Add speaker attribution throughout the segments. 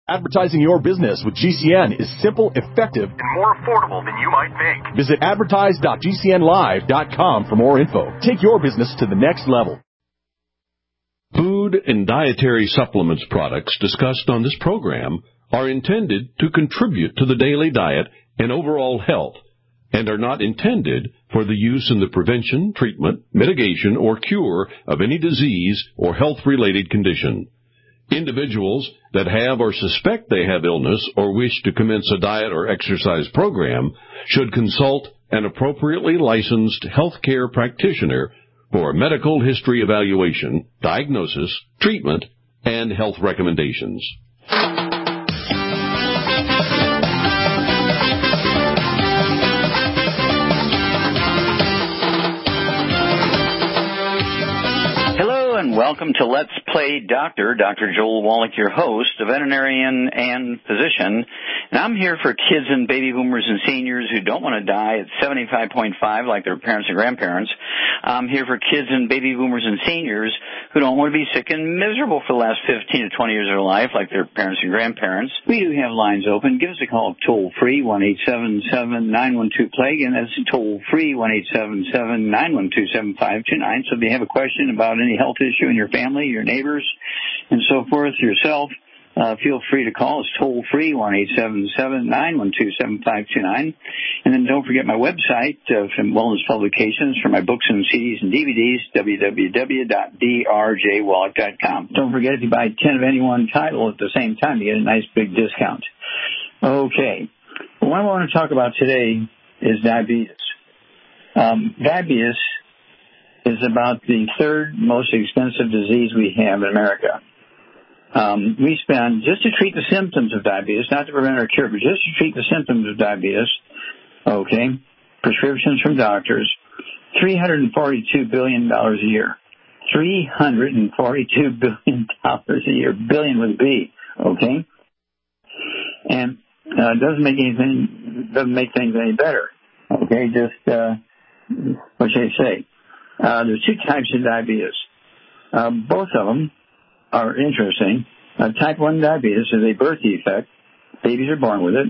Speaker 1: Advertising your business with GCN is simple, effective, and more affordable than you might think. Visit advertise.gcnlive.com for more info. Take your business to the next level.
Speaker 2: Food and dietary supplements products discussed on this program are intended to contribute to the daily diet and overall health and are not intended for the use in the prevention, treatment, mitigation, or cure of any disease or health-related condition. Individuals that have or suspect they have illness or wish to commence a diet or exercise program should consult an appropriately licensed healthcare practitioner for a medical history evaluation, diagnosis, treatment, and health recommendations.
Speaker 3: Welcome to Let's Play Doctor. Dr. Joel Wallach, your host, a veterinarian and physician. And I'm here for kids and baby boomers and seniors who don't want to die at 75.5 like their parents and grandparents. I'm here for kids and baby boomers and seniors who don't want to be sick and miserable for the last 15 to 20 years of their life like their parents and grandparents. We do have lines open. Give us a call toll-free, 1-877-912-PLAGUE, and that's toll-free, 1-877-912-7529. So if you have a question about any health issue in your family, your neighbors, and so forth, yourself, feel free to call us toll-free, 1-877-912-7529. And then don't forget my website from Wellness Publications for my books and CDs and DVDs, www.drjwallach.com. Don't forget, if you buy 10 of any one title at the same time, you get a nice big discount. Okay. Well, what I want to talk about today is diabetes. Diabetes is about the third most expensive disease we have in America. We spend, just to treat the symptoms of diabetes, not to prevent or cure, but just to treat the symptoms of diabetes, okay, prescriptions from doctors, $342 billion a year. $342 billion a year. Billion with a B, okay? And doesn't make things any better, okay? Just what should I say? There's two types of diabetes. Both of them are interesting. Type 1 diabetes is a birth defect. Babies are born with it.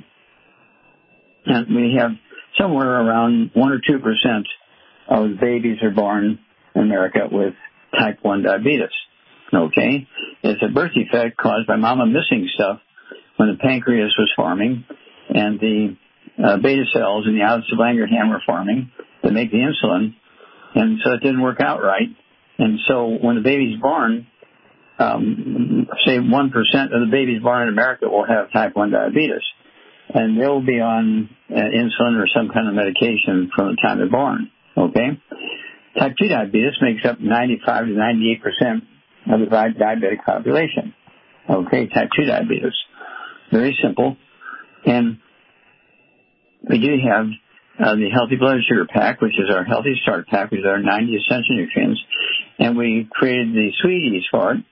Speaker 3: And we have somewhere around 1 or 2% of babies are born in America with type 1 diabetes. Okay? It's a birth defect caused by mama missing stuff when the pancreas was forming and the beta cells in the outer Langerhans were forming that make the insulin. And so it didn't work out right. And so when the baby's born, say 1% of the babies born in America will have type 1 diabetes. And they'll be on insulin or some kind of medication from the time they're born. Okay? Type 2 diabetes makes up 95 to 98% of the diabetic population. Okay? Type 2 diabetes. Very simple. And we do have the Healthy Blood Sugar Pack, which is our Healthy Start Pack, which is our 90 essential nutrients. And we created the Sweeties for it.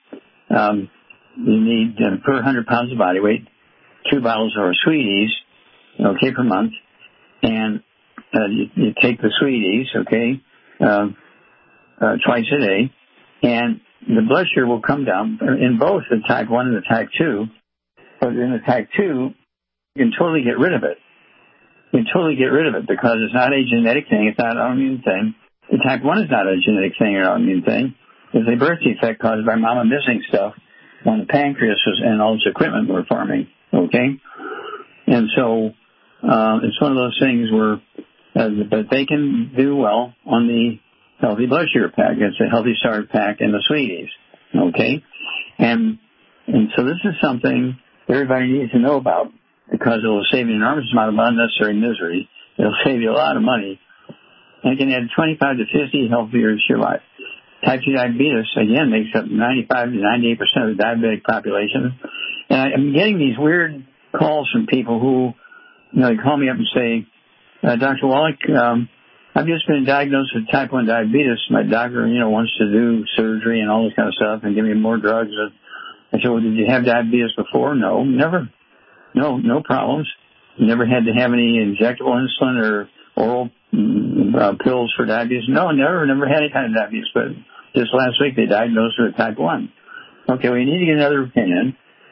Speaker 3: You need, per 100 pounds of body weight, 2 bottles of our Sweeties, okay, per month. And you take the Sweeties, okay, twice a day. And the blood sugar will come down in both the type 1 and the type 2. But in the type 2, you can totally get rid of it. You can totally get rid of it because it's not a genetic thing. It's not an autoimmune thing. The type 1 is not a genetic thing or autoimmune thing. It's a birth defect caused by mama missing stuff when the pancreas was, and all its equipment were forming. Okay? And so it's one of those things where but they can do well on the Healthy Blood Sugar Pack. It's a Healthy Start Pack and the Sweeties. Okay? And so this is something everybody needs to know about because it will save you an enormous amount of unnecessary misery. It'll save you a lot of money. And it can add 25 to 50 healthy years to your life. Type 2 diabetes, again, makes up 95 to 98% of the diabetic population. And I'm getting these weird calls from people who, they call me up and say, Dr. Wallach, I've just been diagnosed with type 1 diabetes. My doctor, wants to do surgery and all this kind of stuff and give me more drugs. I said, well, did you have diabetes before? No, never. No problems. Never had to have any injectable insulin or oral pills for diabetes. No, never had any kind of diabetes. But just last week they diagnosed her with type 1. Okay, well, you need to get another opinion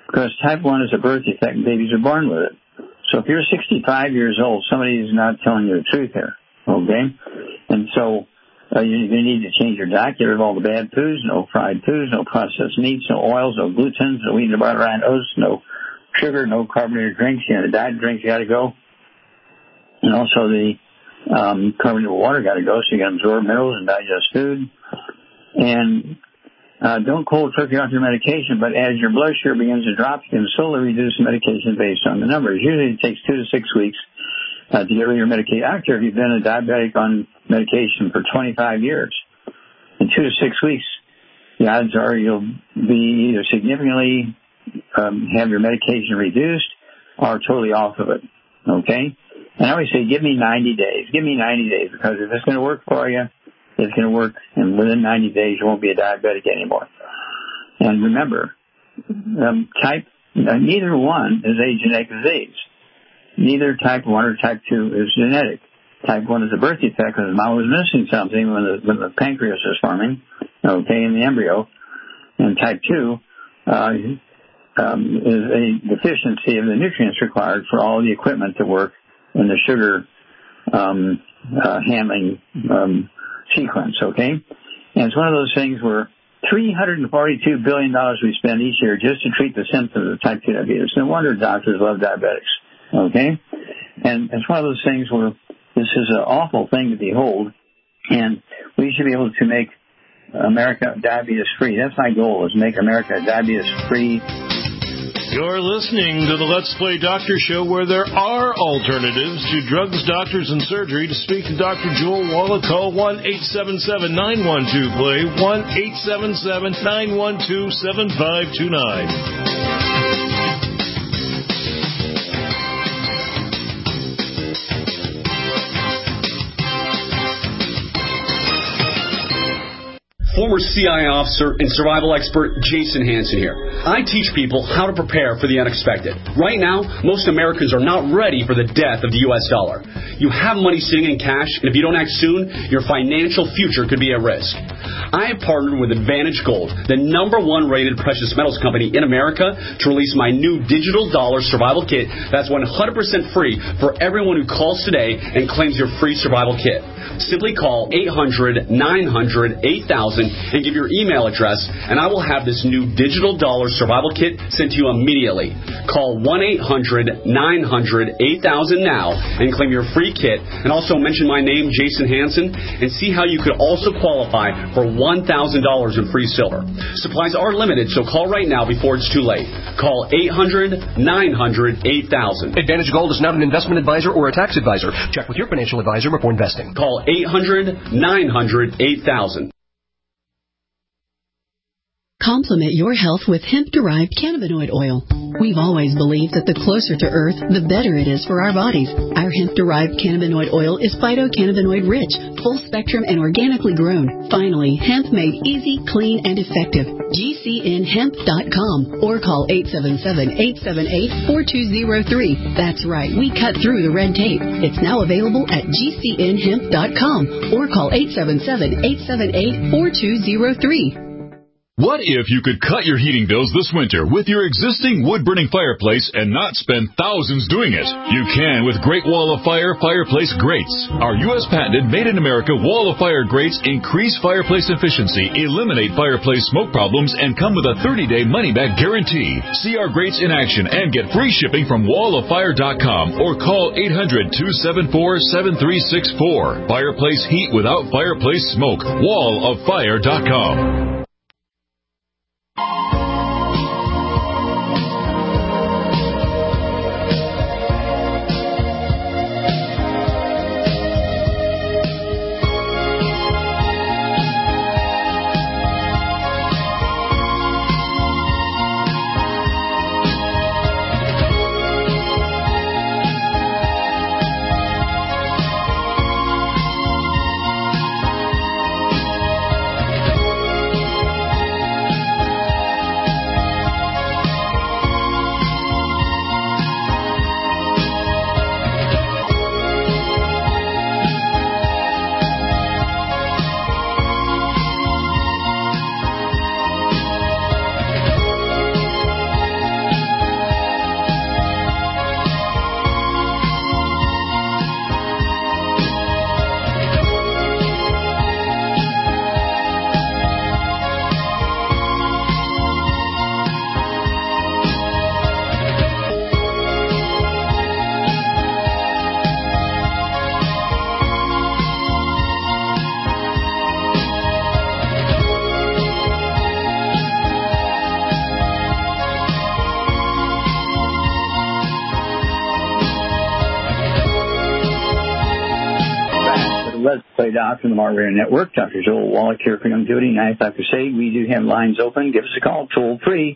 Speaker 3: because type 1 is a birth defect and babies are born with it. So if you're 65 years old, somebody is not telling you the truth here, okay? And so you need to change your diet, get rid of all the bad foods, no fried foods, no processed meats, no oils, no glutens, no wheat, no butter, and oats, no sugar, no carbonated drinks. You know, the diet drinks got to go. And also the carbonated water got to go so you can absorb minerals and digest food. And don't cold turkey off your medication, but as your blood sugar begins to drop, you can slowly reduce the medication based on the numbers. Usually it takes 2 to 6 weeks to get rid of your medication. I don't care if you've been a diabetic on medication for 25 years. In 2 to 6 weeks, the odds are you'll be either significantly have your medication reduced or totally off of it, okay? And I always say, give me 90 days. Give me 90 days, because if it's going to work for you, it's going to work, and within 90 days, you won't be a diabetic anymore. And remember, neither one is a genetic disease. Neither type 1 or type 2 is genetic. Type 1 is a birth defect because the mom was missing something when the pancreas is forming, okay, in the embryo. And type 2 is a deficiency of the nutrients required for all the equipment to work in the sugar handling sequence, okay? And it's one of those things where $342 billion we spend each year just to treat the symptoms of type 2 diabetes. No wonder doctors love diabetics, okay? And it's one of those things where this is an awful thing to behold, and we should be able to make America diabetes-free. That's my goal, is make America diabetes-free.
Speaker 4: You're listening to the Let's Play Doctor Show, where there are alternatives to drugs, doctors, and surgery. To speak to Dr. Joel Wallach, call 1-877-912-PLAY, 1-877-912-7529.
Speaker 5: Former CIA officer and survival expert Jason Hansen here. I teach people how to prepare for the unexpected. Right now, most Americans are not ready for the death of the U.S. dollar. You have money sitting in cash, and if you don't act soon, your financial future could be at risk. I have partnered with Advantage Gold, the #1 rated precious metals company in America, to release my new digital dollar survival kit that's 100% free for everyone who calls today and claims your free survival kit. Simply call 800-900-8000 and give your email address, and I will have this new digital dollar survival kit sent to you immediately. Call 1-800-900-8000 now and claim your free kit, and also mention my name, Jason Hansen, and see how you could also qualify for $1,000 in free silver. Supplies are limited, so call right now before it's too late. Call 800-900-8000.
Speaker 6: Advantage Gold is not an investment advisor or a tax advisor. Check with your financial advisor before investing.
Speaker 5: Call 800-900-8000.
Speaker 7: Complement your health with hemp-derived cannabinoid oil. We've always believed that the closer to Earth, the better it is for our bodies. Our hemp-derived cannabinoid oil is phytocannabinoid rich, full spectrum, and organically grown. Finally, hemp made easy, clean, and effective. GCNhemp.com or call 877-878-4203. That's right, we cut through the red tape. It's now available at GCNhemp.com or call 877-878-4203.
Speaker 8: What if you could cut your heating bills this winter with your existing wood-burning fireplace and not spend thousands doing it? You can with Great Wall of Fire fireplace grates. Our U.S. patented made-in-America Wall of Fire grates increase fireplace efficiency, eliminate fireplace smoke problems, and come with a 30-day money-back guarantee. See our grates in action and get free shipping from walloffire.com or call 800-274-7364. Fireplace heat without fireplace smoke. walloffire.com.
Speaker 3: Let's Play Doctor on the Mark Radio Network. Dr. Joel Wallach here for Youngevity, 95 Crusade. We do have lines open. Give us a call, toll-free,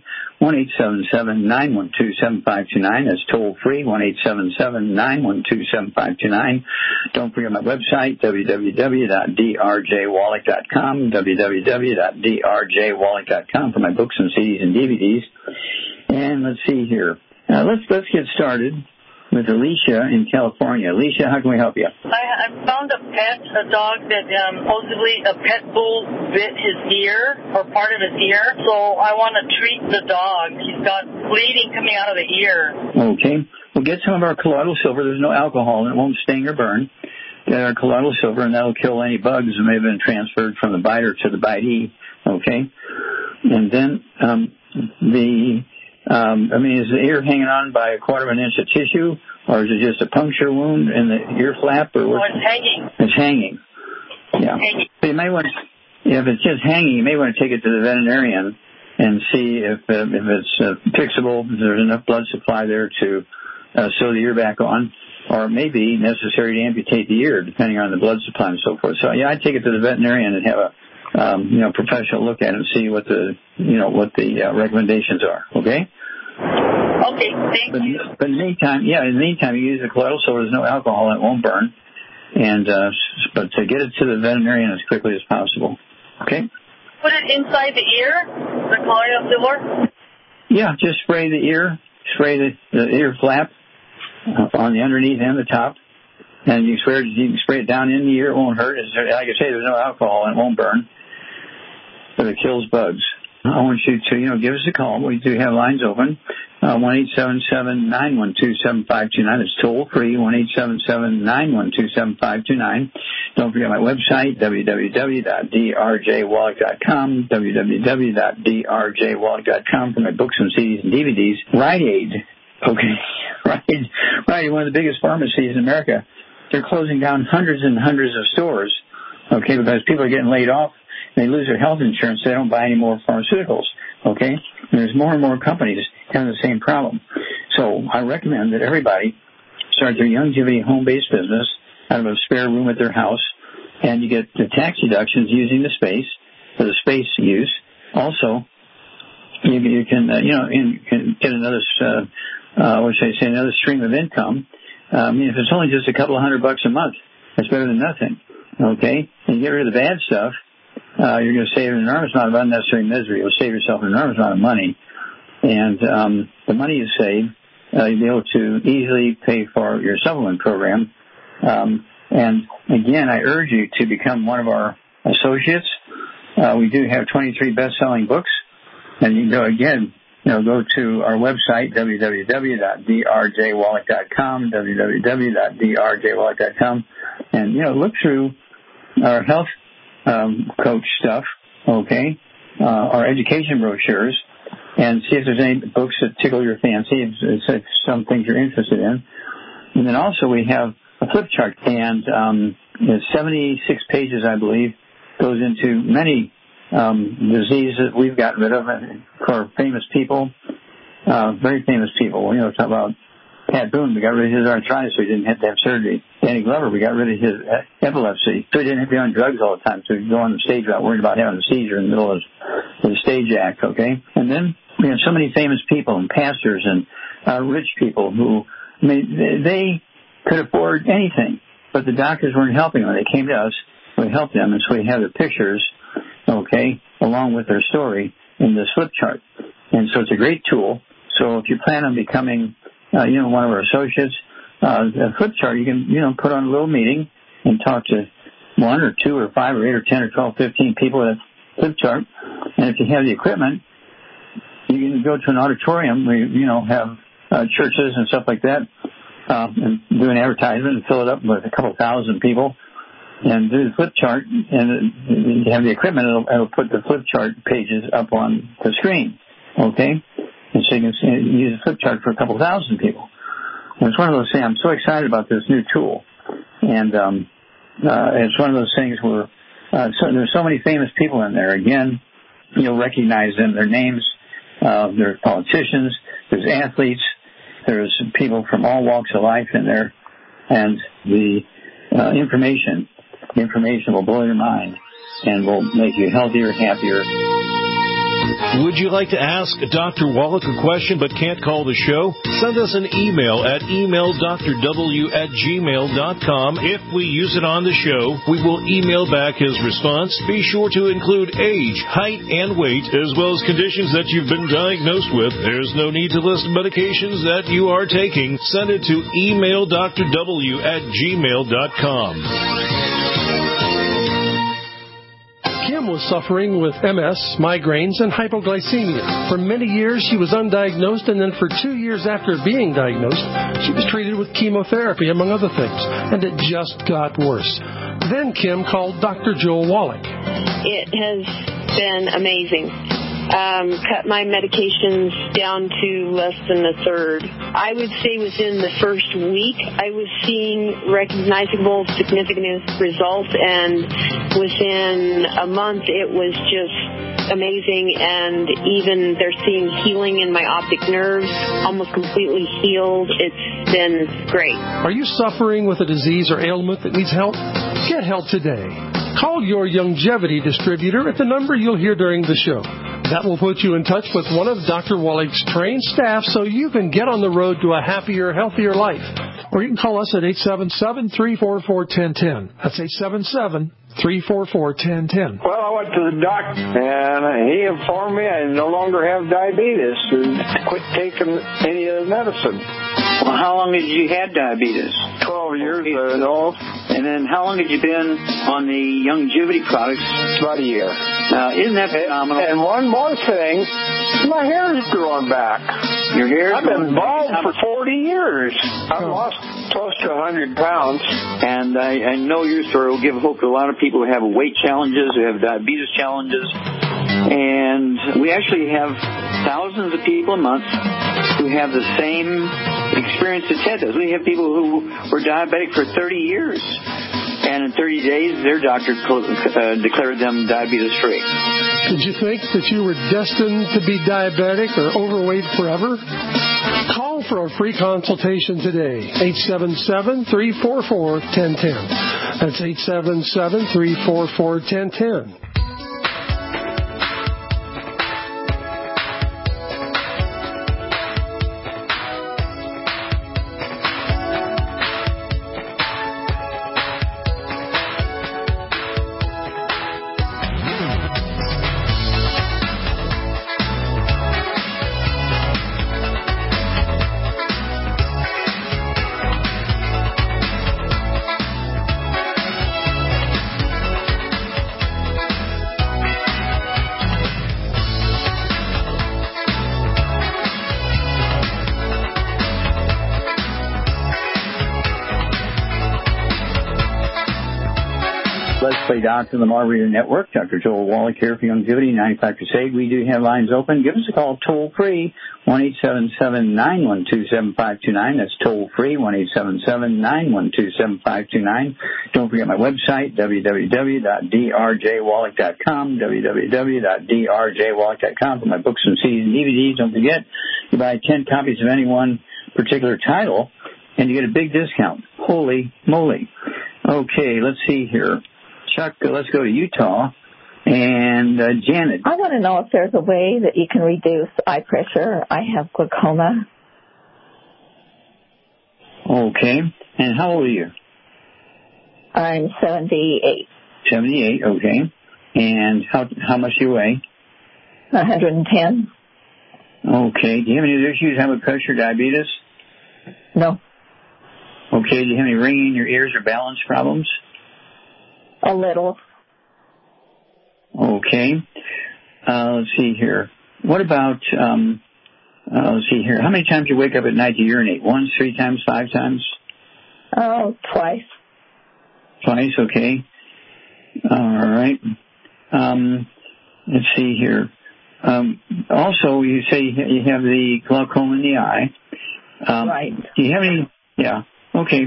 Speaker 3: 1-877-912-7529. That's toll-free, 1-877-912-7529. Don't forget my website, www.drjwallach.com, www.drjwallach.com for my books and CDs and DVDs. And let's see here. Let's get started with Alicia in California. Alicia, how can we help you?
Speaker 9: I found a dog that supposedly a pet bull bit his ear or part of his ear. So I want to treat the dog. He's got bleeding coming out of the ear.
Speaker 3: Okay. Well, get some of our colloidal silver. There's no alcohol, and it won't sting or burn. Get our colloidal silver, and that'll kill any bugs that may have been transferred from the biter to the bitee. Okay. And then is the ear hanging on by a quarter of an inch of tissue, or is it just a puncture wound in the ear flap? Or
Speaker 9: it's hanging.
Speaker 3: It's hanging. Yeah.
Speaker 9: Hanging.
Speaker 3: So you may want to, if it's just hanging, you may want to take it to the veterinarian and see if it's fixable, if there's enough blood supply there to sew the ear back on, or it may be necessary to amputate the ear, depending on the blood supply and so forth. So, yeah, I'd take it to the veterinarian and have a professional look at it and see what the recommendations are. Okay.
Speaker 9: Okay. Thank you.
Speaker 3: But in the meantime, you use the colloidal silver. There's no alcohol; it won't burn. And but to get it to the veterinarian as quickly as possible. Okay.
Speaker 9: Put it inside the ear, the colloidal silver.
Speaker 3: Yeah, just spray the ear, the ear flap on the underneath and the top. And you can spray it down in the ear. It won't hurt. Like I say, there's no alcohol and it won't burn. But it kills bugs. I want you to, give us a call. We do have lines open. 1-877-912-7529. It's toll-free, 1-877-912-7529. Don't forget my website, www.drjwallach.com, www.drjwallach.com for my books and CDs and DVDs. Rite Aid. Okay. Rite Aid, one of the biggest pharmacies in America. They're closing down hundreds and hundreds of stores, okay, because people are getting laid off. They lose their health insurance. They don't buy any more pharmaceuticals, okay? And there's more and more companies having the same problem. So I recommend that everybody start their Youngevity home-based business out of a spare room at their house, and you get the tax deductions using the space for the space use. Also, you can get another, another stream of income. If it's only just a couple of $100 a month, that's better than nothing, okay? And you get rid of the bad stuff. You're going to save an enormous amount of unnecessary misery. You'll save yourself an enormous amount of money. And the money you save, you'll be able to easily pay for your supplement program. And, again, I urge you to become one of our associates. We do have 23 best-selling books. And you can go, again, go to our website, www.drjwallach.com, www.drjwallach.com, and, look through our health coach stuff, okay, our education brochures, and see if there's any books that tickle your fancy, if some things you're interested in. And then also we have a flip chart, and it's 76 pages, I believe, goes into many diseases that we've gotten rid of for famous people, very famous people. Talk about Pat Boone, we got rid of his arthritis, so he didn't have to have surgery. Danny Glover, we got rid of his epilepsy, so he didn't have to be on drugs all the time, so he could go on the stage without worrying about having a seizure in the middle of the stage act, okay? And then we have so many famous people and pastors and rich people who, they could afford anything, but the doctors weren't helping them. They came to us, we helped them, and so we have the pictures, okay, along with their story in this flip chart. And so it's a great tool. So if you plan on becoming one of our associates, a flip chart, you can, put on a little meeting and talk to 1 or 2 or 5 or 8 or 10 or 12, 15 people at flip chart. And if you have the equipment, you can go to an auditorium where have churches and stuff like that, and do an advertisement and fill it up with a couple thousand people and do the flip chart. And you have the equipment, it'll put the flip chart pages up on the screen, okay? And so you can use a flip chart for a couple thousand people. And it's one of those things, I'm so excited about this new tool. And it's one of those things where there's so many famous people in there. Again, you'll recognize them, their names. There are politicians, there's athletes, there's people from all walks of life in there. And the information information will blow your mind and will make you healthier, happier.
Speaker 4: Would you like to ask Dr. Wallach a question but can't call the show? Send us an email at emaildrw@gmail.com. If we use it on the show, we will email back his response. Be sure to include age, height, and weight, as well as conditions that you've been diagnosed with. There's no need to list medications that you are taking. Send it to emaildrw@gmail.com.
Speaker 10: Kim was suffering with MS, migraines, and hypoglycemia. For many years, she was undiagnosed, and then for 2 years after being diagnosed, she was treated with chemotherapy, among other things, and it just got worse. Then Kim called Dr. Joel Wallach.
Speaker 11: It has been amazing. Cut my medications down to less than a third. I would say within the first week, I was seeing recognizable, significant results, and within a month, it was just amazing. And even they're seeing healing in my optic nerves, almost completely healed. It's been great.
Speaker 10: Are you suffering with a disease or ailment that needs help? Get help today. Call your Youngevity distributor at the number you'll hear during the show. That will put you in touch with one of Dr. Wallach's trained staff so you can get on the road to a happier, healthier life. Or you can call us at 877-344-1010. That's 877-344-1010.
Speaker 12: Well, I went to the doctor, and he informed me I no longer have diabetes and quit taking any of the medicine.
Speaker 3: Well, how long did you have diabetes?
Speaker 12: 12 years ago.
Speaker 3: And then how long had you been on the Youngevity products?
Speaker 12: About a year.
Speaker 3: Isn't that phenomenal?
Speaker 12: And one more thing, my hair is growing back.
Speaker 3: Your hair?
Speaker 12: I've been bald for 40 years. I've lost close to 100 pounds.
Speaker 3: And I know your story will give hope to a lot of people who have weight challenges, who have diabetes challenges. And we actually have thousands of people a month who have the same experience that Ted does. We have people who were diabetic for 30 years. And in 30 days, their doctor declared them diabetes-free.
Speaker 10: Did you think that you were destined to be diabetic or overweight forever? Call for a free consultation today. 877-344-1010. That's 877-344-1010.
Speaker 3: Let's Play Doctor on the Marv Radio Network. Dr. Joel Wallach here for Youngevity 95 Crusade. We do have lines open. Give us a call toll free, 1-877-912-7529. That's toll free, 1-877-912-7529. Don't forget my website, www.drjwallach.com, www.drjwallach.com for my books and CDs and DVDs. Don't forget, you buy 10 copies of any one particular title, and you get a big discount. Holy moly. Okay, let's see here. Chuck, let's go to Utah. And Janet.
Speaker 13: I want to know if there's a way that you can reduce eye pressure. I have glaucoma.
Speaker 3: Okay. And how old are you?
Speaker 13: I'm 78.
Speaker 3: 78, okay. And how much do you weigh?
Speaker 13: 110.
Speaker 3: Okay. Do you have any other issues? Have a pressure, diabetes?
Speaker 13: No.
Speaker 3: Okay. Do you have any ringing in your ears or balance problems?
Speaker 13: A little.
Speaker 3: Okay. Let's see here. What about, let's see here. How many times do you wake up at night to urinate? Once, 3 times, 5 times?
Speaker 13: Oh, twice.
Speaker 3: Twice, okay. All right. Let's see here. Also, you say you have the glaucoma in the eye.
Speaker 13: Right.
Speaker 3: Do you have any? Yeah. Okay.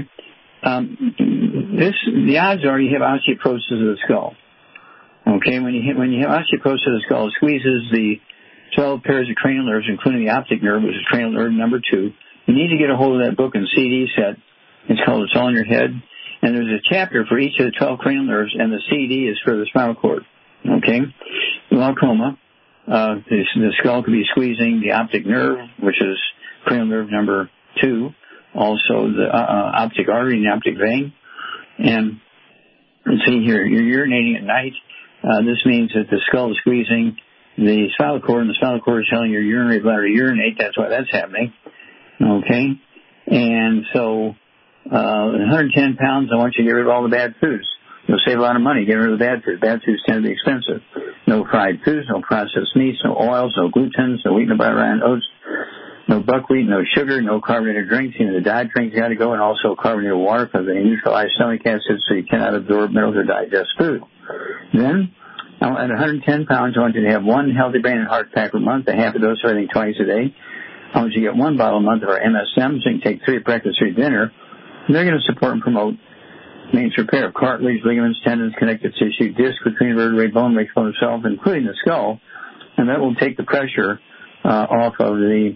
Speaker 3: The odds are you have osteoporosis of the skull. Okay. When you have osteoporosis of the skull, it squeezes the 12 pairs of cranial nerves, including the optic nerve, which is cranial nerve number 2. You need to get a hold of that book and CD set. It's called "It's All in Your Head." And there's a chapter for each of the 12 cranial nerves, and the CD is for the spinal cord. Okay? Glaucoma, the skull could be squeezing the optic nerve, which is cranial nerve number 2, also the optic artery and the optic vein. And see here, you're urinating at night. This means that the skull is squeezing the spinal cord, and the spinal cord is telling your urinary bladder to urinate. That's why that's happening. Okay? And so, 110 pounds, I want you to get rid of all the bad foods. You'll save a lot of money getting rid of the bad foods. Bad foods tend to be expensive. No fried foods, no processed meats, no oils, no glutens, no wheat, no butter, and oats, no buckwheat, no sugar, no carbonated drinks. The diet drinks got to go, and also carbonated water because they neutralize stomach acid, so you cannot absorb minerals or digest food. Then, at 110 pounds, I want you to have one healthy brain and heart pack per month, a half a dose of everything twice a day. I want you to get 1 bottle a month of our MSM, so you can take 3 at breakfast, 3 at dinner. And they're going to support and promote maintenance repair of cartilage, ligaments, tendons, connective tissue, disc between vertebrae, bone, makes bone itself, including the skull. And that will take the pressure off of the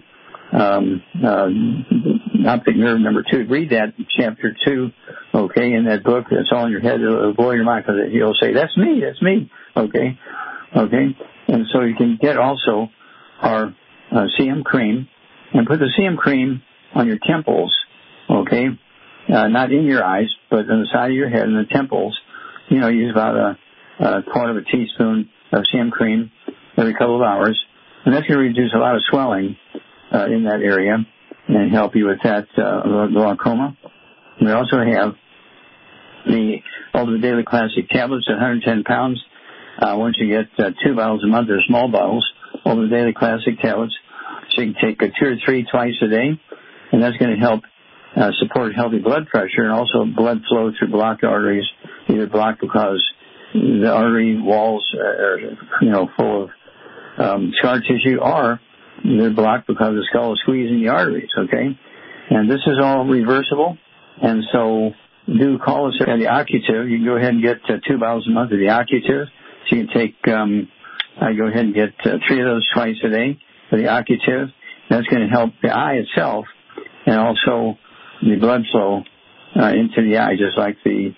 Speaker 3: optic nerve number 2. Read that chapter 2, okay, in that book. It's all in your head. It'll blow your mind because you'll say, that's me, okay. And so you can get also our CM cream and put the CM cream on your temples, okay, not in your eyes, but on the side of your head and the temples. Use about a quarter of a teaspoon of CM cream every couple of hours. And that's going to reduce a lot of swelling in that area and help you with that glaucoma. We also have the Ultimate Daily Classic tablets at 110 pounds. Once you get 2 bottles a month, they're small bottles, Ultimate Daily Classic tablets. So you can take 2 or 3 twice a day, and that's going to help support healthy blood pressure and also blood flow through blocked arteries, either blocked because the artery walls are, full of scar tissue, or they're blocked because the skull is squeezing the arteries, okay? And this is all reversible, and so do call us at the Occutive. You can go ahead and get 2 bottles a month of the Occutive. So you can take, go ahead and get 3 of those twice a day for the Occutive. That's going to help the eye itself and also the blood flow into the eye, just like the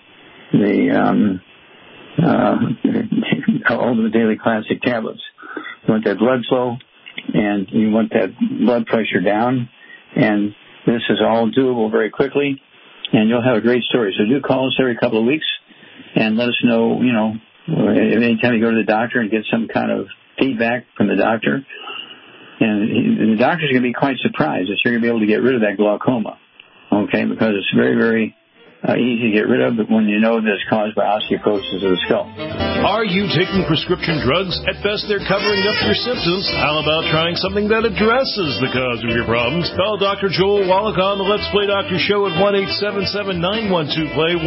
Speaker 3: Ultimate Daily Classic tablets. You want that blood flow, and you want that blood pressure down, and this is all doable very quickly, and you'll have a great story. So do call us every couple of weeks and let us know, anytime you go to the doctor and get some kind of feedback from the doctor. And the doctor's going to be quite surprised that you're going to be able to get rid of that glaucoma, okay, because it's very, very easy to get rid of, but when you know that it's caused by osteoporosis of the skull.
Speaker 4: Are you taking prescription drugs? At best, they're covering up your symptoms. How about trying something that addresses the cause of your problems? Call Dr. Joel Wallach on the Let's Play Doctor Show at 1-877-912-PLAY,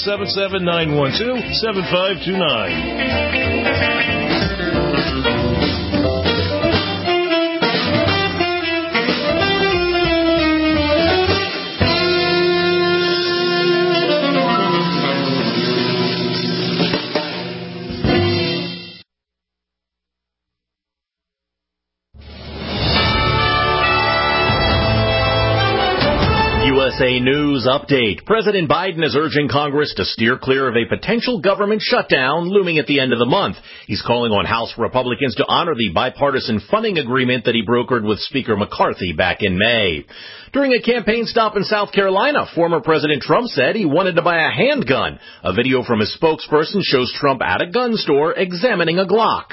Speaker 4: 1-877-912-7529.
Speaker 14: USA News Update. President Biden is urging Congress to steer clear of a potential government shutdown looming at the end of the month. He's calling on House Republicans to honor the bipartisan funding agreement that he brokered with Speaker McCarthy back in May. During a campaign stop in South Carolina, former President Trump said he wanted to buy a handgun. A video from his spokesperson shows Trump at a gun store examining a Glock.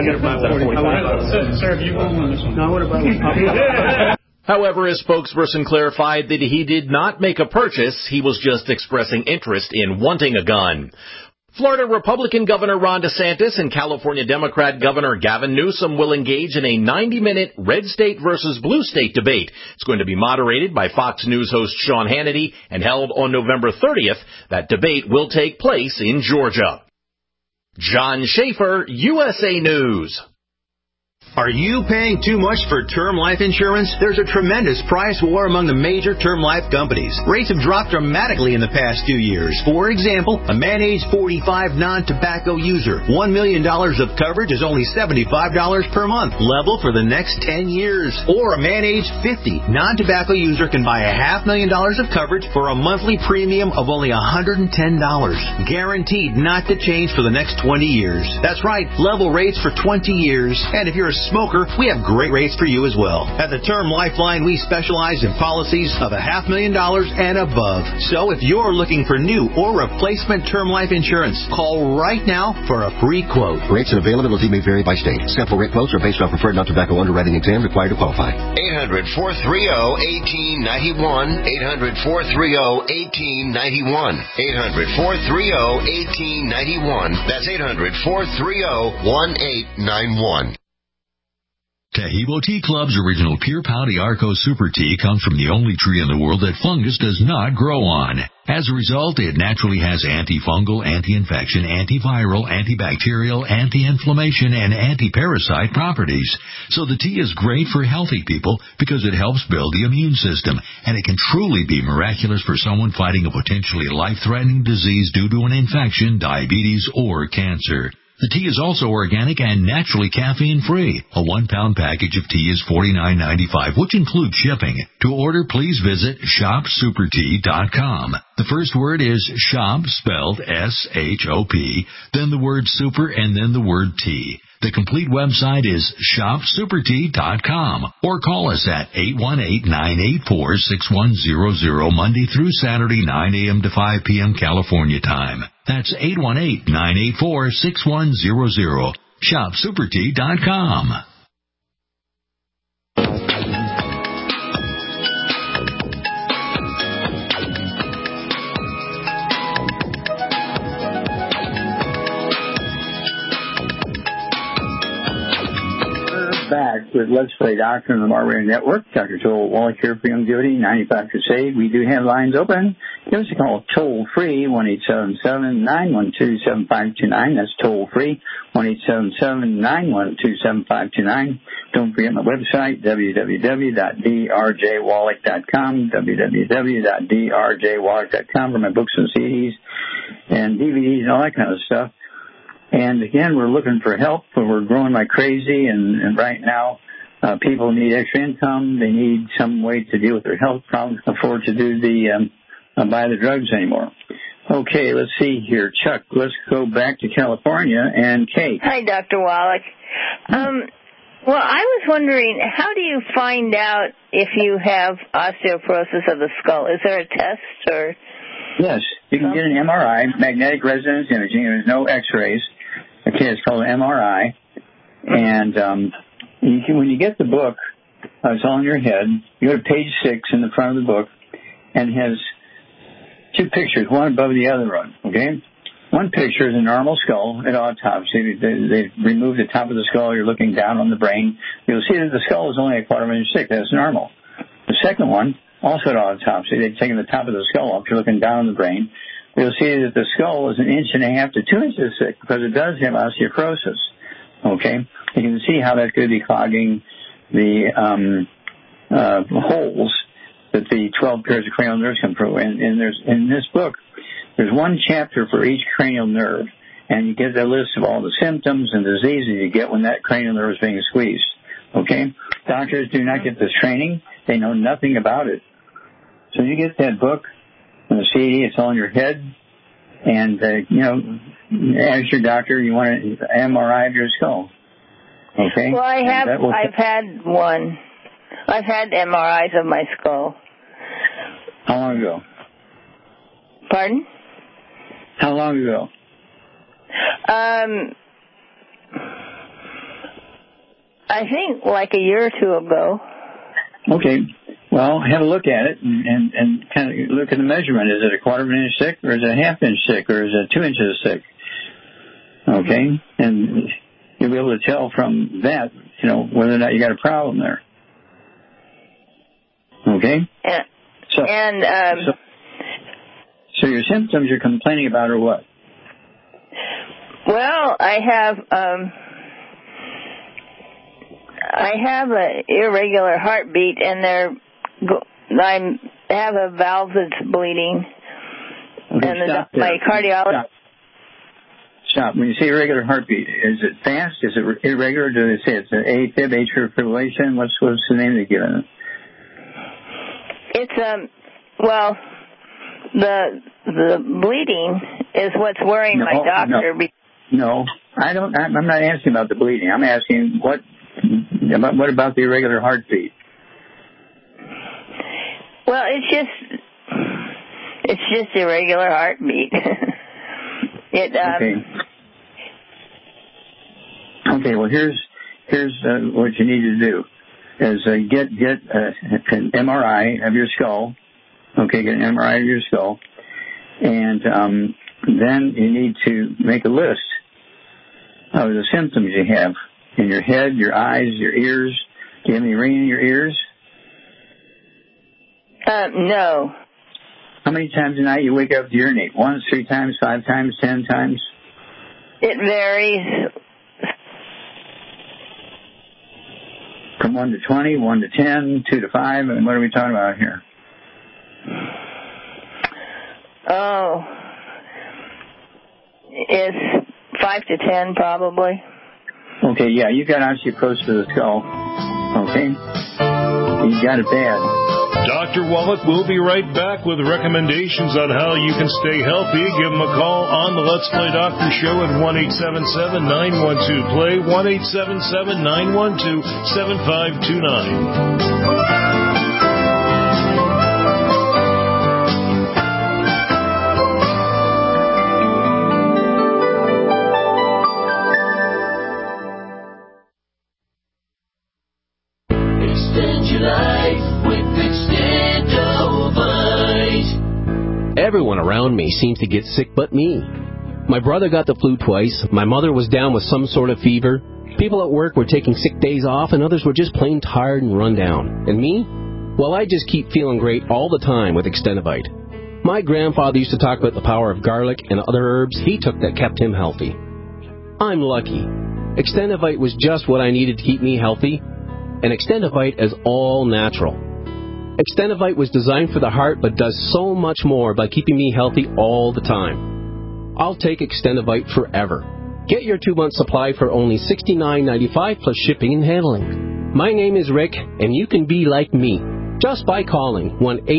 Speaker 14: However, his spokesperson clarified that he did not make a purchase. He was just expressing interest in wanting a gun. Florida Republican Governor Ron DeSantis and California Democrat Governor Gavin Newsom will engage in a 90-minute red state versus blue state debate. It's going to be moderated by Fox News host Sean Hannity and held on November 30th. That debate will take place in Georgia. John Schaefer, USA News.
Speaker 15: Are you paying too much for term life insurance? There's a tremendous price war among the major term life companies. Rates have dropped dramatically in the past 2 years. For example, a man age 45 non-tobacco user, $1 million of coverage is only $75 per month, level for the next 10 years. Or a man age 50 non-tobacco user can buy $500,000 of coverage for a monthly premium of only $110, guaranteed not to change for the next 20 years. That's right, level rates for 20 years. And if you're a smoker, we have great rates for you as well. At the Term Lifeline, we specialize in policies of $500,000 and above. So if you're looking for new or replacement term life insurance, call right now for a free quote.
Speaker 16: Rates and availability may vary by state. Sample rate quotes are based on preferred non-tobacco underwriting exam required to qualify.
Speaker 17: 800-430-1891. 800-430-1891. 800-430-1891. That's 800-430-1891.
Speaker 8: Tahibo Tea Club's original Pure Pau d'Arco Super Tea comes from the only tree in the world that fungus does not grow on. As a result, it naturally has antifungal, anti-infection, antiviral, antibacterial, anti-inflammation, and anti-parasite properties. So the tea is great for healthy people because it helps build the immune system, and it can truly be miraculous for someone fighting a potentially life-threatening disease due to an infection, diabetes, or cancer. The tea is also organic and naturally caffeine-free. A 1-pound package of tea is $49.95, which includes shipping. To order, please visit shopsupertea.com. The first word is shop, spelled S-H-O-P, then the word super, and then the word tea. The complete website is shopsupertea.com, or call us at 818-984-6100 Monday through Saturday, 9 a.m. to 5 p.m. California time. That's 818-984-6100. shopsupertea.com.
Speaker 3: Back with Let's Play Doctor on the Mark Radio Network. Dr. Joel Wallach here for Youngevity, 95 Crusade. We do have lines open. Give us a call toll free, 1-877-912-7529. That's toll free, 1-877-912-7529. Don't forget my website, www.drjwallach.com, www.drjwallach.com for my books and CDs and DVDs and all that kind of stuff. And again, we're looking for help. We're growing like crazy, and right now, people need extra income. They need some way to deal with their health problems, afford to do buy the drugs anymore. Okay, let's see here. Chuck, let's go back to California, and Kate.
Speaker 18: Hi, Dr. Wallach. Well, I was wondering, how do you find out if you have osteoporosis of the skull? Is there a test or?
Speaker 3: Yes, you can get an MRI, magnetic resonance imaging. There's no X-rays. Okay, it's called an MRI. And when you get the book, it's all in your head. You go to page 6 in the front of the book, and it has 2 pictures, one above the other one. Okay, one picture is a normal skull at autopsy. They removed the top of the skull. You're looking down on the brain. You'll see that the skull is only a quarter of an inch thick. That's normal. The second one, also at autopsy, they've taken the top of the skull off. You're looking down on the brain. You'll see that the skull is 1.5 inches to 2 inches thick because it does have osteoporosis. Okay? You can see how that could be clogging the holes that the 12 pairs of cranial nerves come through. And in this book, there's one chapter for each cranial nerve, and you get a list of all the symptoms and diseases you get when that cranial nerve is being squeezed. Okay? Doctors do not get this training. They know nothing about it. So you get that book and the CD, it's all in your head, and, ask your doctor, you want an MRI of your skull. Okay?
Speaker 18: Well, I've had one. I've had MRIs of my skull.
Speaker 3: How long ago?
Speaker 18: Pardon?
Speaker 3: How long ago?
Speaker 18: I think like a year or 2 ago.
Speaker 3: Okay. Well, have a look at it and kind of look at the measurement. Is it a quarter of an inch thick, or is it a half inch thick, or is it 2 inches thick? Okay. And you'll be able to tell from that, whether or not you got a problem there. Okay?
Speaker 18: Yeah.
Speaker 3: So your symptoms you're complaining about are what?
Speaker 18: Well, I have I have an irregular heartbeat, and I have a valve that's bleeding.
Speaker 3: Okay,
Speaker 18: and my cardiologist.
Speaker 3: Stop. When you say irregular heartbeat, is it fast? Is it irregular? Do they say it's an AFib, atrial fibrillation? What's the name they've given it?
Speaker 18: It's well, the bleeding is what's worrying my doctor.
Speaker 3: No, I don't. I'm not asking about the bleeding. I'm asking what about the irregular heartbeat?
Speaker 18: Well, it's just irregular heartbeat.
Speaker 3: Okay. Well, here's what you need to do is get an MRI of your skull. Okay, get an MRI of your skull, and then you need to make a list of the symptoms you have in your head, your eyes, your ears. Do you have any ringing in your ears?
Speaker 18: No.
Speaker 3: How many times a night you wake up to urinate? Once, 3 times, 5 times, 10 times?
Speaker 18: It varies.
Speaker 3: From 1 to 20, 1 to 10, 2 to 5, and what are we talking about here?
Speaker 18: Oh, it's 5 to 10 probably.
Speaker 3: Okay, yeah, you got osteoporosis of the skull. Okay? You got it bad.
Speaker 4: Dr. Wallach will be right back with recommendations on how you can stay healthy. Give him a call on the Let's Play Doctor Show at 1-877-912-PLAY, 1-877-912-7529.
Speaker 19: Everyone around me seems to get sick but me. My brother got the flu twice, my mother was down with some sort of fever, people at work were taking sick days off, and others were just plain tired and run down. And me? Well, I just keep feeling great all the time with Extendivite. My grandfather used to talk about the power of garlic and other herbs he took that kept him healthy. I'm lucky. Extendivite was just what I needed to keep me healthy, and Extendivite is all natural. Extendivite was designed for the heart but does so much more by keeping me healthy all the time. I'll take Extendivite forever. Get your 2-month supply for only $69.95 plus shipping and handling. My name is Rick, and you can be like me just by calling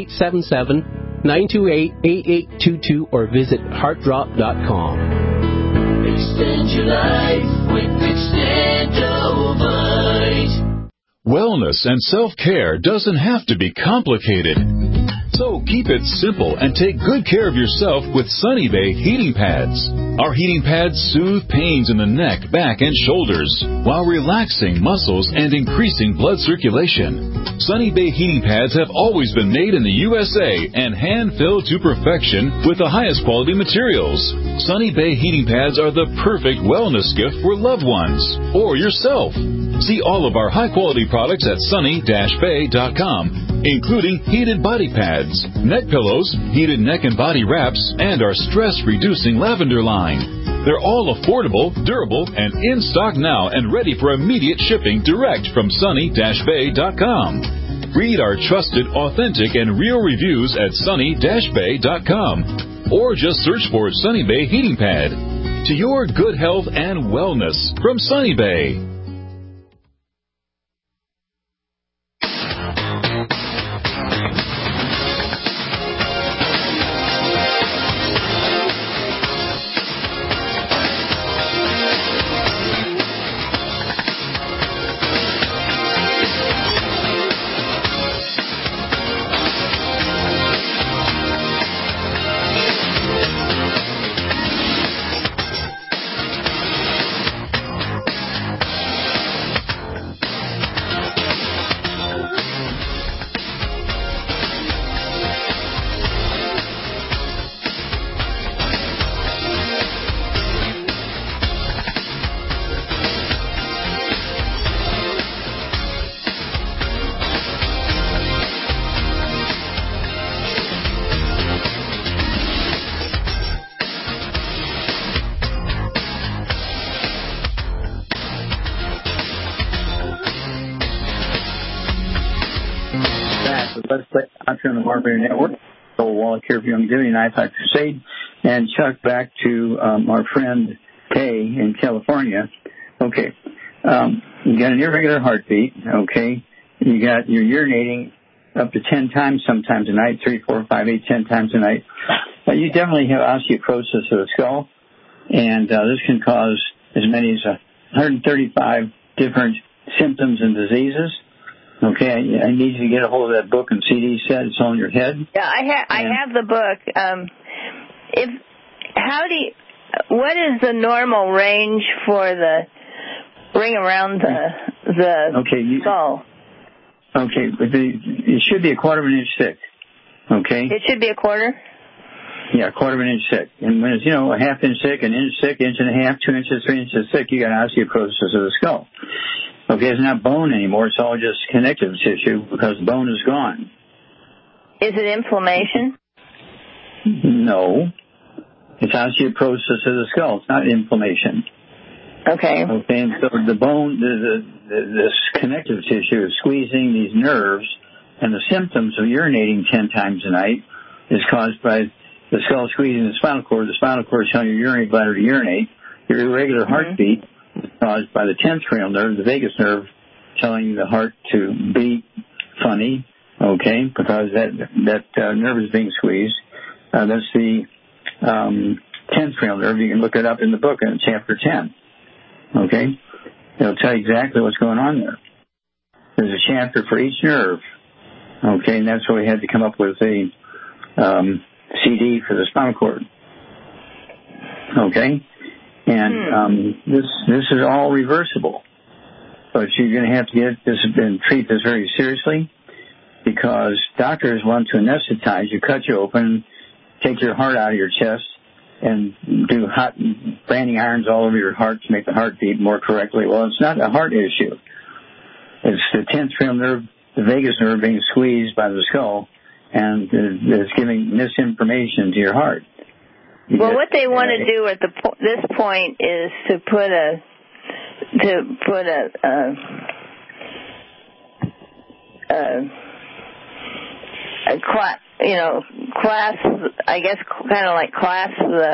Speaker 19: 1-877-928-8822 or visit heartdrop.com.
Speaker 20: Extend your life with Extendivite.
Speaker 8: Wellness and self-care doesn't have to be complicated. So keep it simple and take good care of yourself with Sunny Bay heating pads. Our heating pads soothe pains in the neck, back, and shoulders while relaxing muscles and increasing blood circulation. Sunny Bay heating pads have always been made in the USA and hand-filled to perfection with the highest quality materials. Sunny Bay heating pads are the perfect wellness gift for loved ones or yourself. See all of our high-quality products at sunny-bay.com, including heated body pads, neck pillows, heated neck and body wraps, and our stress-reducing lavender line. They're all affordable, durable, and in stock now and ready for immediate shipping direct from sunny-bay.com. Read our trusted, authentic, and real reviews at sunny-bay.com, or just search for Sunny Bay Heating Pad. To your good health and wellness from Sunny Bay.
Speaker 3: Let's Play Doctor on the Barbary Network. Joel Wallach here for Youngevity and iPod Crusade. And Chuck, back to our friend Kay in California. Okay. You got an irregular heartbeat, okay? You're urinating up to 10 times sometimes a night, 3, 4, 5, 8, 10 times a night. You definitely have osteoporosis of the skull, and this can cause as many as 135 different symptoms and diseases. Okay, I need you to get a hold of that book and CD set. It's on your head.
Speaker 18: Yeah, I have the book. What is the normal range for the ring around the skull? Okay, but it should be a quarter of an inch thick. Okay. It should be a quarter? Yeah, a quarter of an inch thick. And when it's, a half inch thick, an inch thick, inch and a half, 2 inches, 3 inches thick, you got osteoporosis of the skull. Okay, it's not bone anymore. It's all just connective tissue because the bone is gone. Is it inflammation? No. It's osteoporosis of the skull. It's not inflammation. Okay. Okay, and so the bone, this connective tissue is squeezing these nerves, and the symptoms of urinating 10 times a night is caused by the skull squeezing the spinal cord. The spinal cord is telling your urinary bladder to urinate. Your irregular heartbeat is caused by the 10th cranial nerve, the vagus nerve, telling the heart to beat funny, okay, because that nerve is being squeezed. That's the 10th cranial nerve. You can look it up in the book in chapter 10. Okay? It'll tell you exactly what's going on there. There's a chapter for each nerve. Okay, and that's why we had to come up with a CD for the spinal cord. Okay? And this is all reversible. But you're going to have to get this and treat this very seriously because doctors want to anesthetize you, cut you open, take your heart out of your chest, and do hot branding irons all over your heart to make the heart beat more correctly. Well, it's not a heart issue. It's the 10th cranial nerve, the vagus nerve being squeezed by the skull, and it's giving misinformation to your heart. Well, what they want to do at this point is to put class, I guess, kind of like class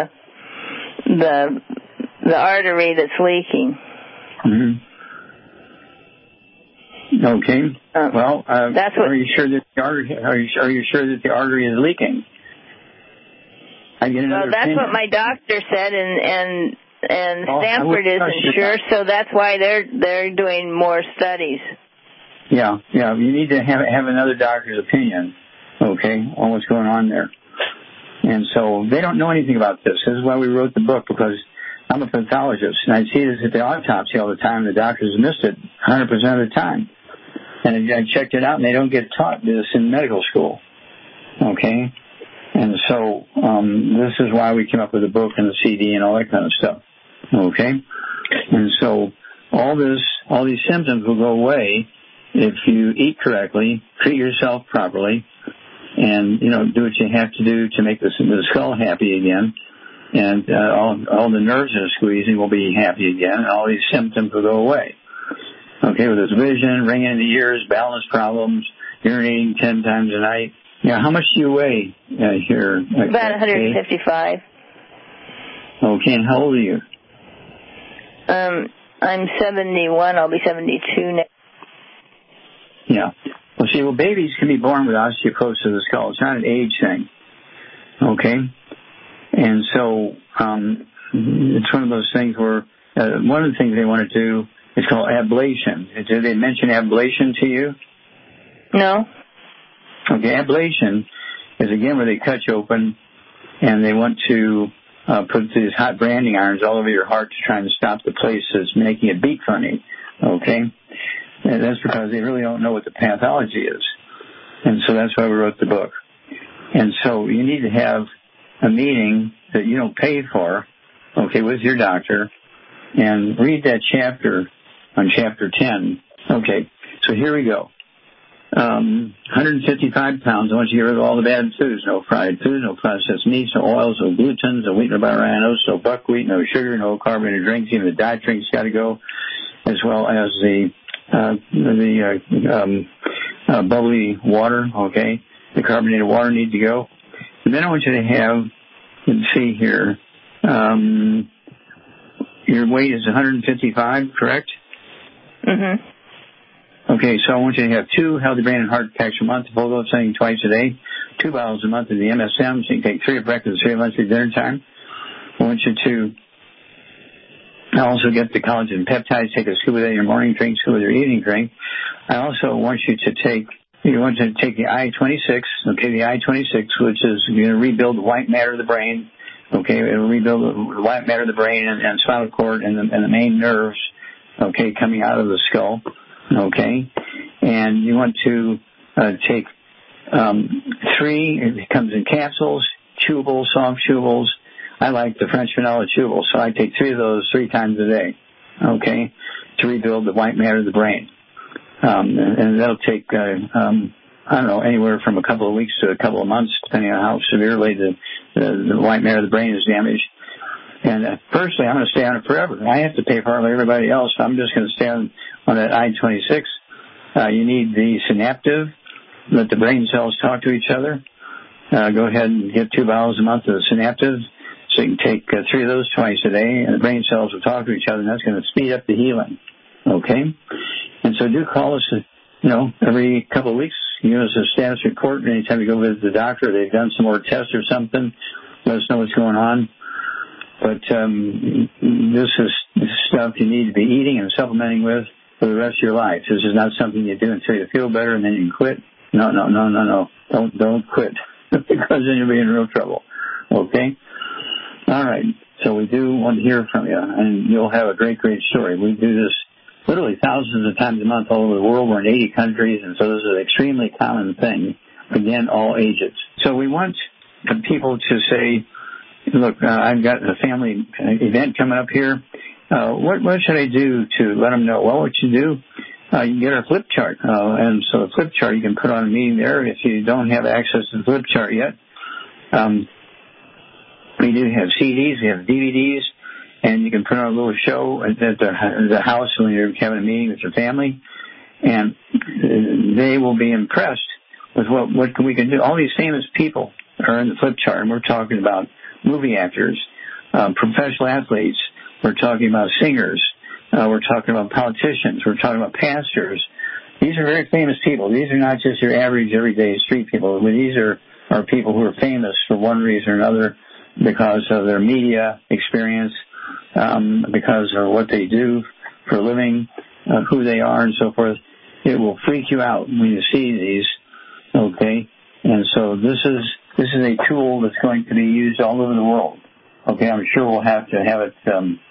Speaker 18: the artery that's leaking. Mm-hmm. Okay. Well, are you sure that the artery? Are you sure that the artery is leaking? Well, that's what my doctor said, and Stanford isn't sure, so that's why they're doing more studies. Yeah. You need to have another doctor's opinion, okay, on what's going on there. And so they don't know anything about this. This is why we wrote the book, because I'm a pathologist, and I see this at the autopsy all the time. The doctors missed it 100% of the time. And I checked it out, and they don't get taught this in medical school, okay? And so this is why we came up with a book and a CD and all that kind of stuff, okay? And so all these symptoms will go away if you eat correctly, treat yourself properly, and, do what you have to do to make the skull happy again. And all the nerves that are squeezing will be happy again, and all these symptoms will go away. Okay, with this vision, ringing in the ears, balance problems, urinating 10 times a night. Yeah, how much do you weigh here? About 155. Okay, and how old are you? I'm 71. I'll be 72 next. Yeah. Well, babies can be born with osteoporosis of the skull. It's not an age thing. Okay? And so it's one of those things where one of the things they want to do is called ablation. Did they mention ablation to you? No. Okay, ablation is, again, where they cut you open and they want to put these hot branding irons all over your heart to try and stop the place that's making it beat funny. Okay? And that's because they really don't know what the pathology is. And so that's why we wrote the book. And so you need to have a meeting that you don't pay for, okay, with your doctor, and read that chapter on chapter 10. Okay, so here we go. 155 pounds. I want you to get rid of all the bad foods. No fried food, no processed meats, no oils, no glutens, no wheat, no baranos, no buckwheat, no sugar, no carbonated drinks. Even the diet drinks got to go, as well as the
Speaker 3: bubbly water, okay? The carbonated water needs to go. And then I want you to have, let's see here, your weight is 155, correct?
Speaker 18: Mm-hmm.
Speaker 3: Okay, so I want you to have 2 healthy brain and heart packs a month, full dose thing twice a day, 2 bottles a month of the MSM, so you can take 3 at breakfast, 3 at lunch, 3 at dinner time. I want you to also get the collagen peptides, take a scoop of that in your morning drink, scoop of your evening drink. I also want you to take the I-26, okay, the I-26, which is going to rebuild the white matter of the brain, okay, it'll rebuild the white matter of the brain and spinal cord and the main nerves, okay, coming out of the skull. Okay, and you want to take 3, it comes in capsules, chewables, soft chewables. I like the French vanilla chewables, so I take 3 of those 3 times a day, okay, to rebuild the white matter of the brain. And that'll take, I don't know, anywhere from a couple of weeks to a couple of months, depending on how severely the white matter of the brain is damaged. And personally, I'm going to stay on it forever. I have to pay for it like everybody else. So I'm just going to stay on that I-26. You need the synaptive. Let the brain cells talk to each other. Go ahead and get 2 bottles a month of the synaptive. So you can take 3 of those twice a day, and the brain cells will talk to each other, and that's going to speed up the healing. Okay? And so do call us, every couple of weeks. Give us a status report. Anytime you go visit the doctor, they've done some more tests or something, let us know what's going on. But this is stuff you need to be eating and supplementing with for the rest of your life. This is not something you do until you feel better and then you can quit. No. Don't quit because then you'll be in real trouble. Okay? All right. So we do want to hear from you, and you'll have a great story. We do this literally thousands of times a month all over the world. We're in 80 countries, and so this is an extremely common thing. Again, all ages. So we want people to say, look, I've got a family event coming up here. What should I do to let them know? Well, what you do, you can get our flip chart. And so the flip chart you can put on a meeting there if you don't have access to the flip chart yet. We do have CDs, we have DVDs, and you can put on a little show at the house when you're having a meeting with your family. And they will be impressed with what we can do. All these famous people are in the flip chart, and we're talking about movie actors, professional athletes. We're talking about singers. We're talking about politicians. We're talking about pastors. These are very famous people. These are not just your average, everyday street people. These are people who are famous for one reason or another because of their media experience, because of what they do for a living, who they are, and so forth. It will freak you out when you see these, okay? And so this is a tool that's going to be used all over the world. Okay, I'm sure we'll have to have it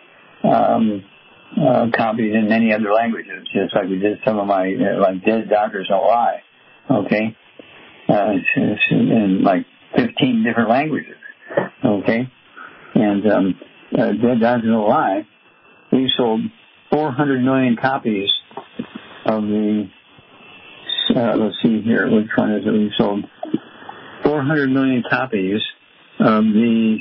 Speaker 3: copied in many other languages, just like we did some of my, like Dead Doctors Don't Lie. Okay? It's in like 15 different languages. Okay? And Dead Doctors Don't Lie, we sold 400 million copies of the, let's see here, which one is it we sold? 400 million copies of the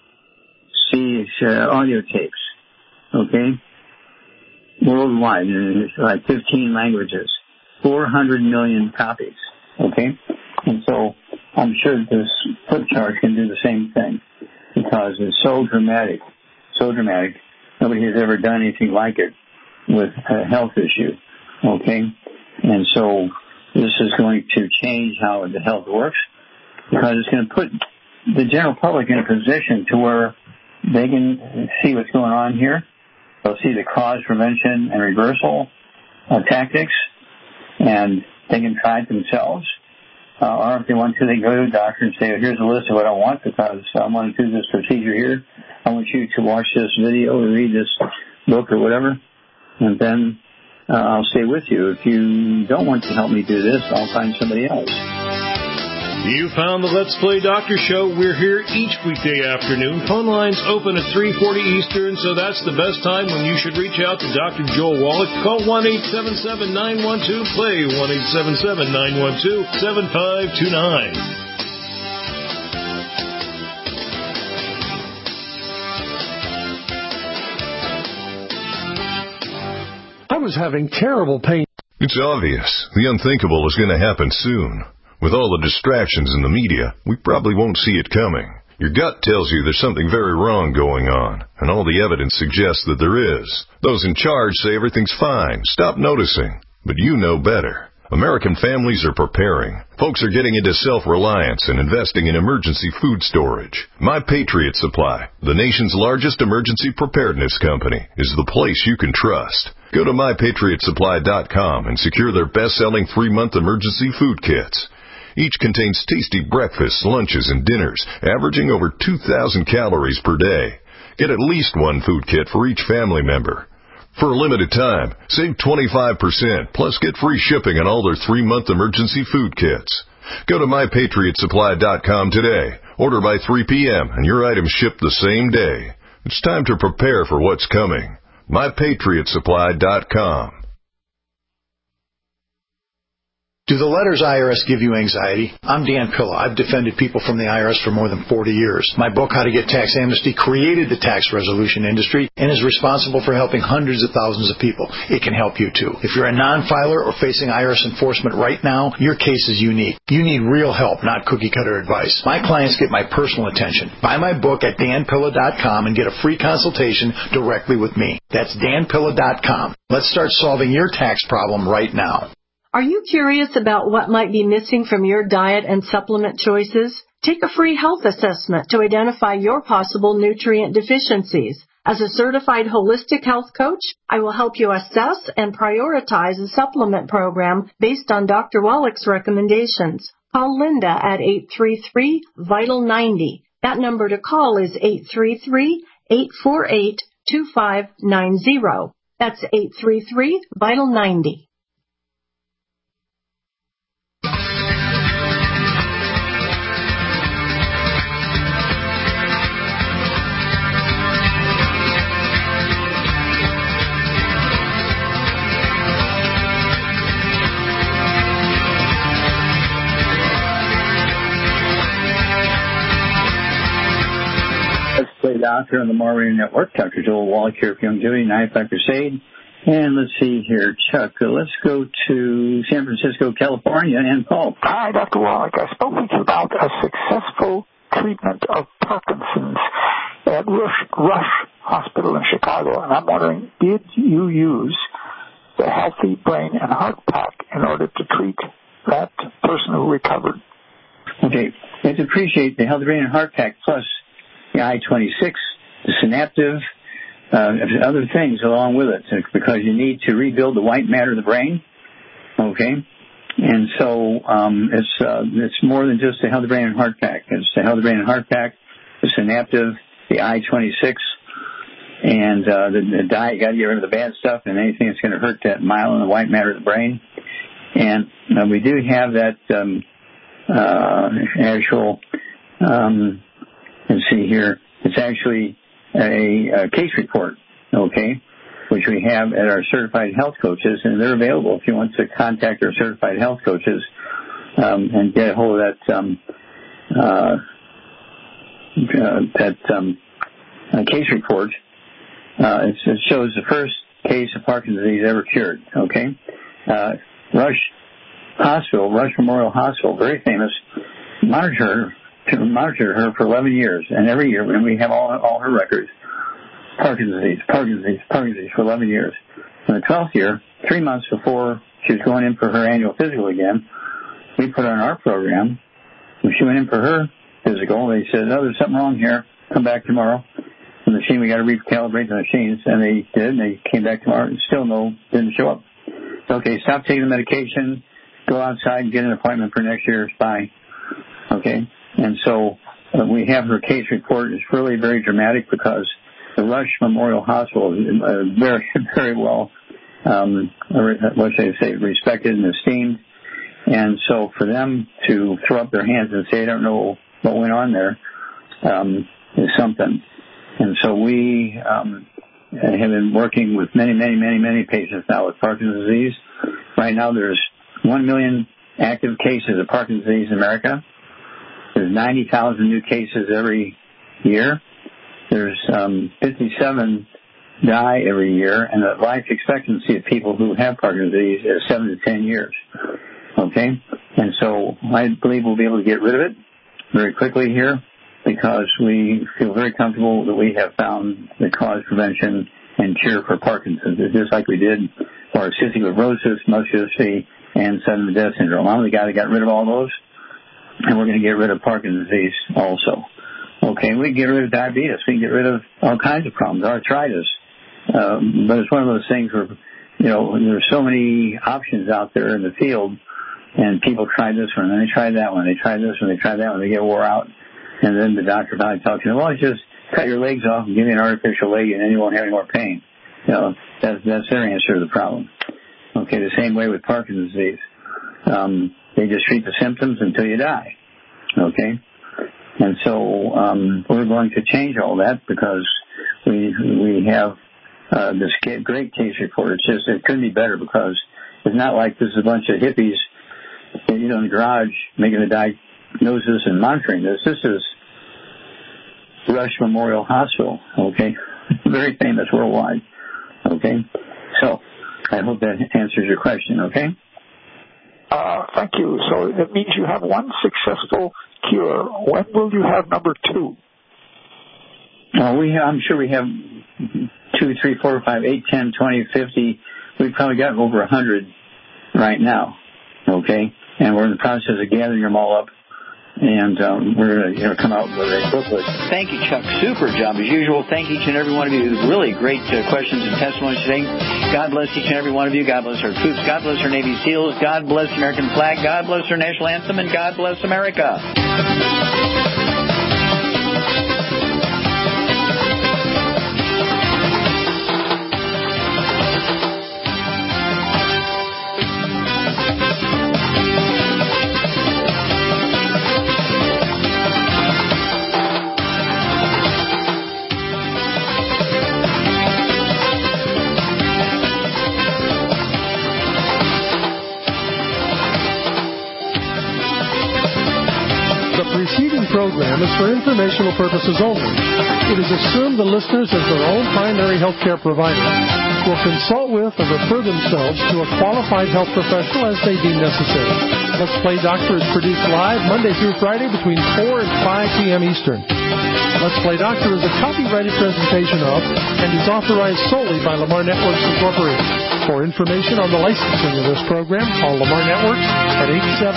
Speaker 3: audio tapes, okay, worldwide, in like 15 languages, 400 million copies, okay, and so I'm sure this flip chart can do the same thing because it's so dramatic. Nobody has ever done anything like it with a health issue, okay, and so this is going to change how the health works because it's going to put the general public in a position to where they can see what's going on here. They'll see the cause, prevention, and reversal tactics, and they can try it themselves. Or if they want to, they go to a doctor and say, here's a list of what I want because I want to do this procedure here. I want you to watch this video or read this book or whatever, and then I'll stay with you. If you don't want to help me do this, I'll find somebody else.
Speaker 4: You found the Let's Play Doctor Show. We're here each weekday afternoon. Phone lines open at 3:40 Eastern, so that's the best time when you should reach out to Dr. Joel Wallach. Call 1-877-912-PLAY, 1-877-912-7529.
Speaker 10: I was having terrible pain.
Speaker 21: It's obvious. The unthinkable is going to happen soon. With all the distractions in the media, we probably won't see it coming. Your gut tells you there's something very wrong going on, and all the evidence suggests that there is. Those in charge say everything's fine. Stop noticing. But you know better. American families are preparing. Folks are getting into self-reliance and investing in emergency food storage. My Patriot Supply, the nation's largest emergency preparedness company, is the place you can trust. Go to MyPatriotSupply.com and secure their best-selling 3-month emergency food kits. Each contains tasty breakfasts, lunches, and dinners, averaging over 2,000 calories per day. Get at least one food kit for each family member. For a limited time, save 25%, plus get free shipping on all their 3-month emergency food kits. Go to MyPatriotSupply.com today. Order by 3 p.m. and your items ship the same day. It's time to prepare for what's coming. MyPatriotSupply.com.
Speaker 22: Do the letters IRS give you anxiety? I'm Dan Pilla. I've defended people from the IRS for more than 40 years. My book, How to Get Tax Amnesty, created the tax resolution industry and is responsible for helping hundreds of thousands of people. It can help you too. If you're a non-filer or facing IRS enforcement right now, your case is unique. You need real help, not cookie-cutter advice. My clients get my personal attention. Buy my book at danpilla.com and get a free consultation directly with me. That's danpilla.com. Let's start solving your tax problem right now.
Speaker 23: Are you curious about what might be missing from your diet and supplement choices? Take a free health assessment to identify your possible nutrient deficiencies. As a certified holistic health coach, I will help you assess and prioritize a supplement program based on Dr. Wallach's recommendations. Call Linda at 833-VITAL-90. That number to call is 833-848-2590. That's 833-VITAL-90.
Speaker 3: Out here on the More Radio Network. Dr. Joel Wallach here for Youngevity 95 Crusade. And let's see here, Chuck, let's go to San Francisco, California, and Paul.
Speaker 24: Hi, Dr. Wallach. I spoke with you about a successful treatment of Parkinson's at Rush Hospital in Chicago, and I'm wondering, did you use the Healthy Brain and Heart Pack in order to treat that person who recovered?
Speaker 3: Okay. Let's appreciate the Healthy Brain and Heart Pack plus the I-26, the Synaptive, other things along with it, because you need to rebuild the white matter of the brain. Okay, and so it's more than just the Healthy Brain and Heart Pack. It's the Healthy Brain and Heart Pack, the Synaptive, the I-26, and the diet. You got to get rid of the bad stuff and anything that's going to hurt that myelin, the white matter of the brain. And we do have that actual. Let's see here. It's actually a case report, okay, which we have at our certified health coaches, and they're available if you want to contact our certified health coaches and get a hold of that case report. It shows the first case of Parkinson's disease ever cured, okay. Rush Memorial Hospital, very famous, monitored her for 11 years, and every year when we have all her records, Parkinson's disease for 11 years. In the 12th year, 3 months before she was going in for her annual physical again, we put her on our program. When she went in for her physical, they said, "Oh, there's something wrong here. Come back tomorrow." The machine, we got to recalibrate the machines, and they did. And they came back tomorrow, and still didn't show up. Okay, stop taking the medication. Go outside and get an appointment for next year. Bye. Okay. And so we have her case report. It's really very dramatic because the Rush Memorial Hospital is very, very well, what should I say, respected and esteemed. And so for them to throw up their hands and say, "I don't know what went on there," is something. And so we have been working with many patients now with Parkinson's disease. Right now there's 1 million active cases of Parkinson's disease in America. There's 90,000 new cases every year. There's 57 die every year, and the life expectancy of people who have Parkinson's disease is 7 to 10 years. Okay? And so I believe we'll be able to get rid of it very quickly here because we feel very comfortable that we have found the cause, prevention, and cure for Parkinson's. It's just like we did for cystic fibrosis, muscular dystrophy, and sudden death syndrome. I'm the guy that got rid of all those, and we're going to get rid of Parkinson's disease also. Okay, we can get rid of diabetes. We can get rid of all kinds of problems, arthritis. But it's one of those things where, there's so many options out there in the field, and people try this one, and they try that one, they try this one, they try that one, they get wore out, and then the doctor finally talks to them, well, just cut your legs off and give me an artificial leg, and then you won't have any more pain. That's their answer to the problem. Okay, the same way with Parkinson's disease. They just treat the symptoms until you die. Okay? And so we're going to change all that because we have this great case report. It's just, it couldn't be better because it's not like this is a bunch of hippies, in the garage making a diagnosis and monitoring this. This is Rush Memorial Hospital, okay? Very famous worldwide, okay? So I hope that answers your question, okay?
Speaker 24: Thank you. So it means you have one successful cure. When will you have number 2?
Speaker 3: I'm sure we have 2, 3, 4, 5, 8, 10, 20, 50. We've probably got over 100 right now, okay? And we're in the process of gathering them all up. And we're going to come out with a booklet.
Speaker 1: Thank you, Chuck. Super job as usual. Thank each and every one of you. Really great questions and testimonies today. God bless each and every one of you. God bless our troops. God bless our Navy SEALs. God bless the American flag. God bless our national anthem. And God bless America.
Speaker 10: Program is for informational purposes only. It is assumed the listeners, as their own primary health care provider, will consult with or refer themselves to a qualified health professional as they deem necessary. Let's Play Doctor is produced live Monday through Friday between 4 and 5 p.m. Eastern. Let's Play Doctor is a copyrighted presentation of and is authorized solely by Lamar Networks Incorporated. For information on the licensing of this program, call Lamar Networks at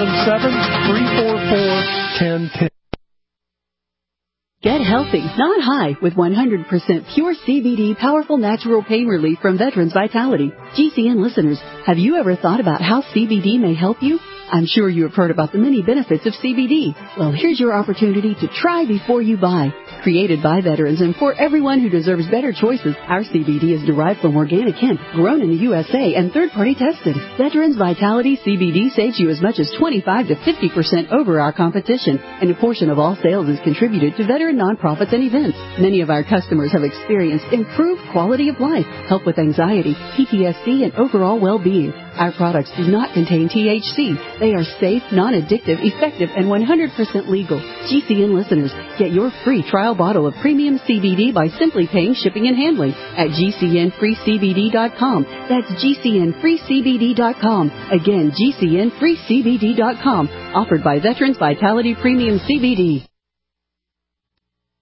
Speaker 10: 877-344-1010.
Speaker 7: Get healthy, not high, with 100% pure CBD powerful natural pain relief from Veterans Vitality. GCN listeners, have you ever thought about how CBD may help you? I'm sure you have heard about the many benefits of CBD. Well, here's your opportunity to try before you buy. Created by veterans and for everyone who deserves better choices, our CBD is derived from organic hemp, grown in the USA, and third-party tested. Veterans Vitality CBD saves you as much as 25 to 50% over our competition, and a portion of all sales is contributed to veteran nonprofits and events. Many of our customers have experienced improved quality of life, help with anxiety, PTSD, and overall well-being. Our products do not contain THC. They are safe, non-addictive, effective, and 100% legal. GCN listeners, get your free trial bottle of premium CBD by simply paying shipping and handling at GCNFreeCBD.com. That's GCNFreeCBD.com. Again, GCNFreeCBD.com. Offered by Veterans Vitality Premium CBD.